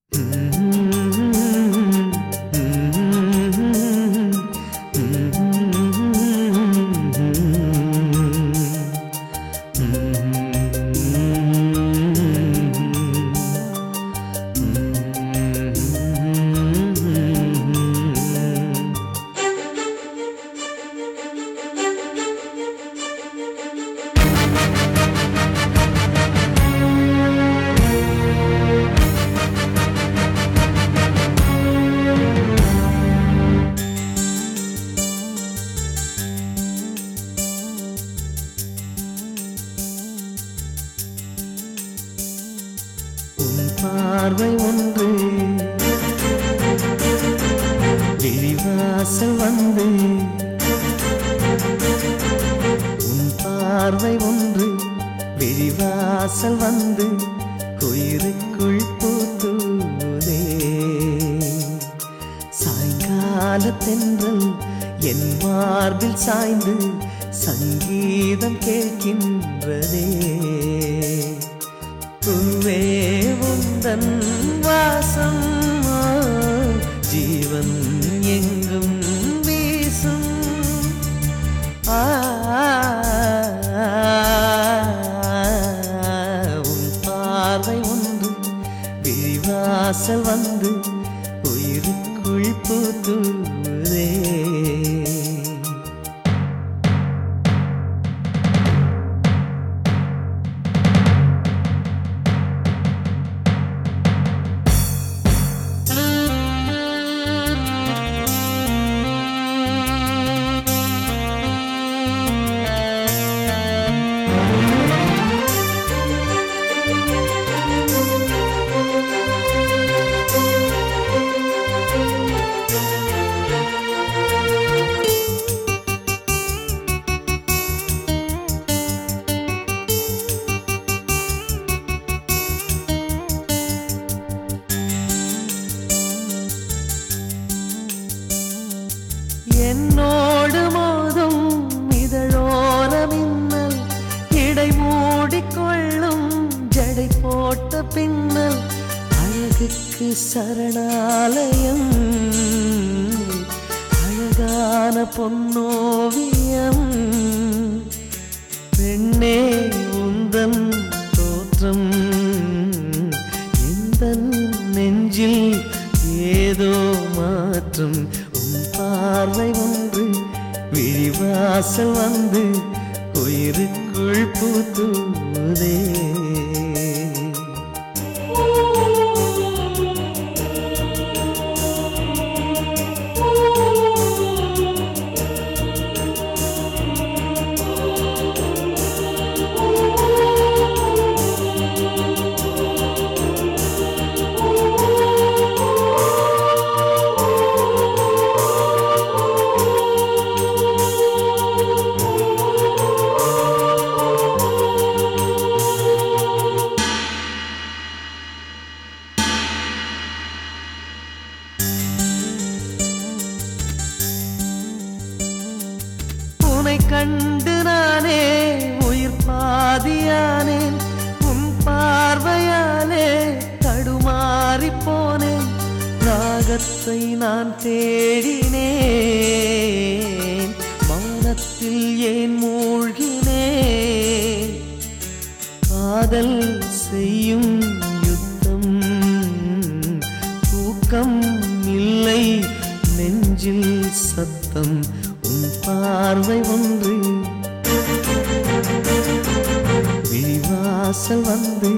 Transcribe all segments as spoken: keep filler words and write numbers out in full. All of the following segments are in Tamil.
பார்வை ஒன்று விழிவாசல் வந்து உன் பார்வை ஒன்று விழிவாசல் வந்து குயிருக்குள் பூத்துதே சாயங்கால தென்றல் என் மார்பில் சாய்ந்து சங்கீதம் கேட்கின்றதே பூவே உந்தன் வாசம் ஜீவன் எங்கும் வீசும் உன் பார்வை ஒன்று விழிவாசல் வந்து உயிருக்குள் பூத்துதே என்னோடு மோதும் இதழோர மின்னல் இடை மூடிக்கொள்ளும் ஜடை போட்ட பின்னல் அழகுக்கு சரணாலயம் அழகான பொன்னோவியம் பெண்ணே உந்தன் தோற்றம் எந்தன் நெஞ்சில் ஏதோ மாற்றம் பார்வை ஒன்று விழிவாசல் வந்து உயிருக்குள் பூத்துதே கண்டு நானே உயிர் பாதியானேன் உன் பார்வையாலே தடுமாறி போனேன் ராகத்தை நான் தேடினேன் மௌனத்தில் ஏன் மூழ்கினேன் காதல் செய்யும் யுத்தம் தூக்கம் இல்லை நெஞ்சில் சத்தம் உன் பார்வை ஒன்று விழிவாசல் வந்து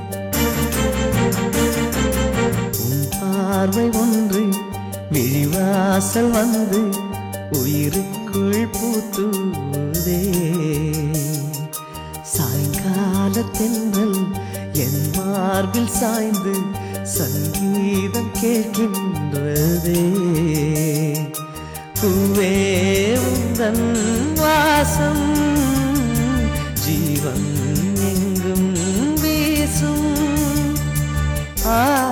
உன் பார்வை ஒன்று விழிவாசல் வந்து உயிருக்குள் பூத்துதே சாயங்கால தென்றல் என் மார்பில் சாய்ந்து சங்கீதம் கேட்கின்றதே பூவே உந்தன் வாசம் ஜீவன் எங்கும் வீசும் ஆ